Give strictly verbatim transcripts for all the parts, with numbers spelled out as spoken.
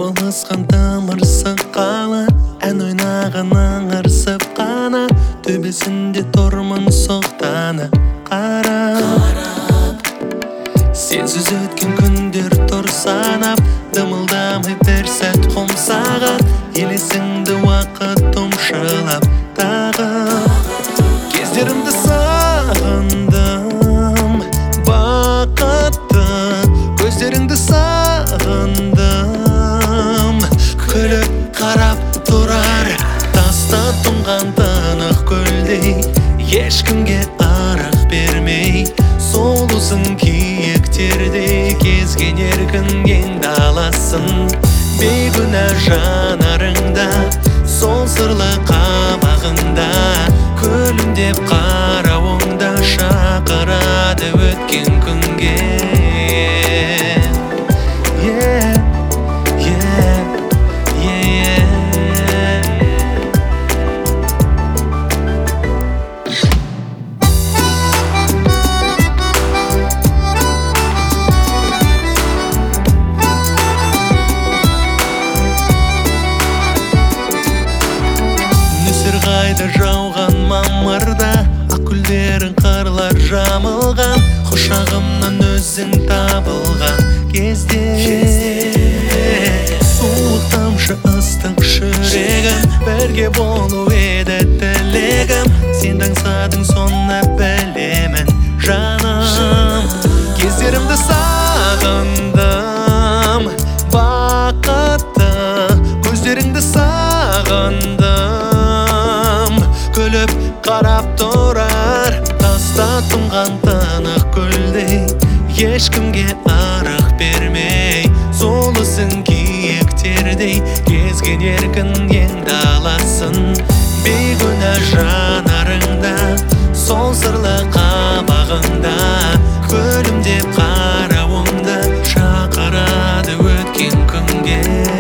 болысқан тамырсық қала, ән ойнаған аңырсып қана, төбесінде тұрмын соқтанып қарап. Сенсіз өткен күндер тұр санап, дымылдамай бір сәт қомсаған, елесіңді уақыт тұмшылап тағып. Кездерімді сағындым, бақытты көздеріңді сағындым. Күліп қарап тұрар таста тұнған тынық көлдей, ешкімге арақ бермей, солысың киіктердей. Кезген еркін ең даласын, бейгүнә жанарыңда, сол сырлы қабағыңда, күлімдеп қарауыңда шақырады өткен күнге. Yeah, yeah, yeah. Нөсер қайда жауған мамырда, ақ гүлдерің қарлар жамылған, құшағымнан өзің табылған кезде, суық тамшы ыстық жүрегім, бірге болу еді тілегім. Сен аңсадың соны білемін жаным. Кездерімді сағындым, бақытты көздеріңді сағындым. Күліп қарап тұрар таста тұнған тынық көлдей, ешкімге арақ бермей, солысың киіктердей. Кезген еркін ең даласын, бейгүнә жанарыңда, сол сырлы қабағыңда, күлімдеп қарауыңда шақырады өткен күнге.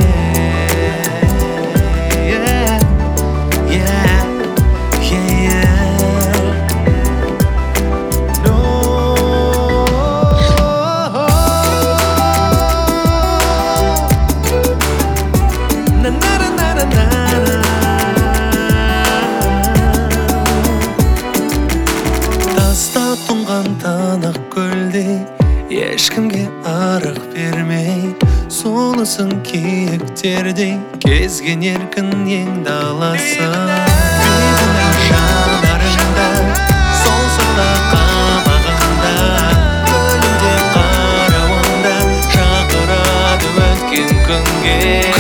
Таста тұнған тынық көлдей, ешкімге арақ бермей, солысың киіктердей. Кезген еркін ең даласы, бейгүнә жанарыңда, сол сырлы қабағыңда, күлімдеп қарауыңда шақырады өткен күнге.